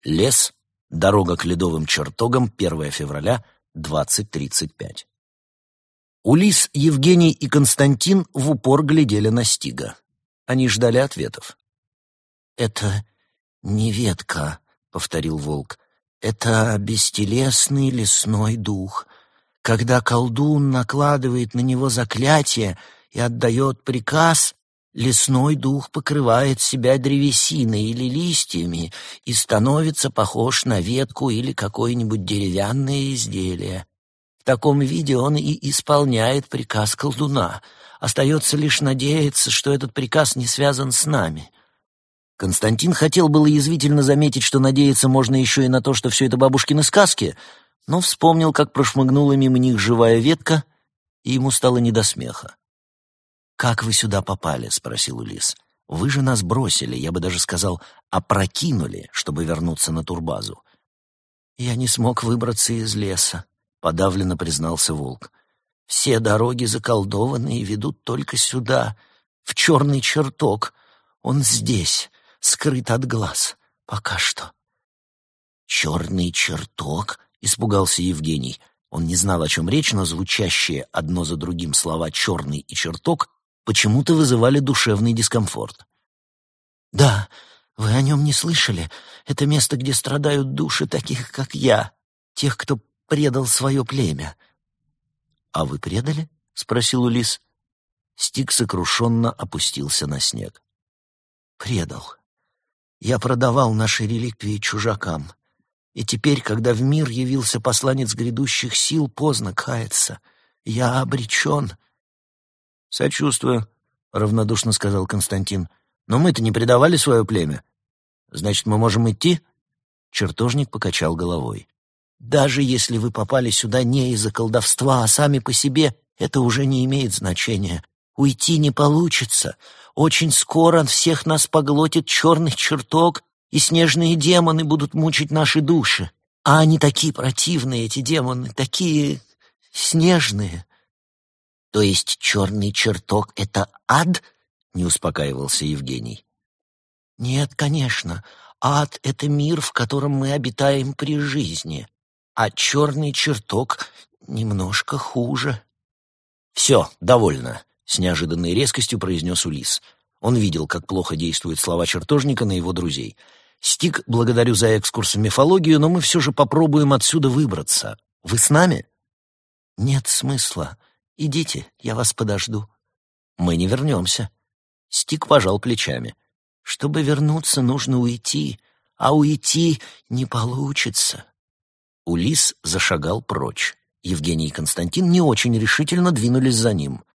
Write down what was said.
Лес. Дорога к ледовым чертогам. 1 февраля, 20:35. Улис, Евгений и Константин в упор глядели на Стига. Они ждали ответов. «Это не ветка», — повторил волк. «Это бестелесный лесной дух. Когда колдун накладывает на него заклятие и отдает приказ, лесной дух покрывает себя древесиной или листьями и становится похож на ветку или какое-нибудь деревянное изделие. В таком виде он и исполняет приказ колдуна. Остается лишь надеяться, что этот приказ не связан с нами». Константин хотел было язвительно заметить, что надеяться можно еще и на то, что все это бабушкины сказки, но вспомнил, как прошмыгнула мимо них живая ветка, и ему стало не до смеха. «Как вы сюда попали?» — спросил Улис. «Вы же нас бросили, я бы даже сказал, опрокинули, чтобы вернуться на турбазу». «Я не смог выбраться из леса», — подавленно признался волк. «Все дороги заколдованы и ведут только сюда, в черный чертог. Он здесь, скрыт от глаз, пока что». «Черный чертог?» — испугался Евгений. Он не знал, о чем речь, но звучащие одно за другим слова «черный» и «чертог» почему-то вызывали душевный дискомфорт. «Да, вы о нем не слышали. Это место, где страдают души таких, как я, тех, кто предал свое племя». «А вы предали?» — спросил Улис. Стиг сокрушенно опустился на снег. «Предал. Я продавал наши реликвии чужакам. И теперь, когда в мир явился посланец грядущих сил, поздно каяться. Я обречен». «Сочувствую», — равнодушно сказал Константин. «Но мы-то не предавали свое племя. Значит, мы можем идти?» Чертожник покачал головой. «Даже если вы попали сюда не из-за колдовства, а сами по себе, это уже не имеет значения. Уйти не получится. Очень скоро всех нас поглотит черный чертог, и снежные демоны будут мучить наши души. А они такие противные, эти демоны, такие снежные». «То есть черный чертог — это ад?» — не успокаивался Евгений. «Нет, конечно. Ад — это мир, в котором мы обитаем при жизни. А черный чертог немножко хуже». «Все, довольно», — с неожиданной резкостью произнес Улис. Он видел, как плохо действуют слова чертожника на его друзей. «Стиг, благодарю за экскурс в мифологию, но мы все же попробуем отсюда выбраться. Вы с нами?» «Нет смысла. Идите, я вас подожду». «Мы не вернемся». Стиг пожал плечами. «Чтобы вернуться, нужно уйти, а уйти не получится». Улис зашагал прочь. Евгений и Константин не очень решительно двинулись за ним.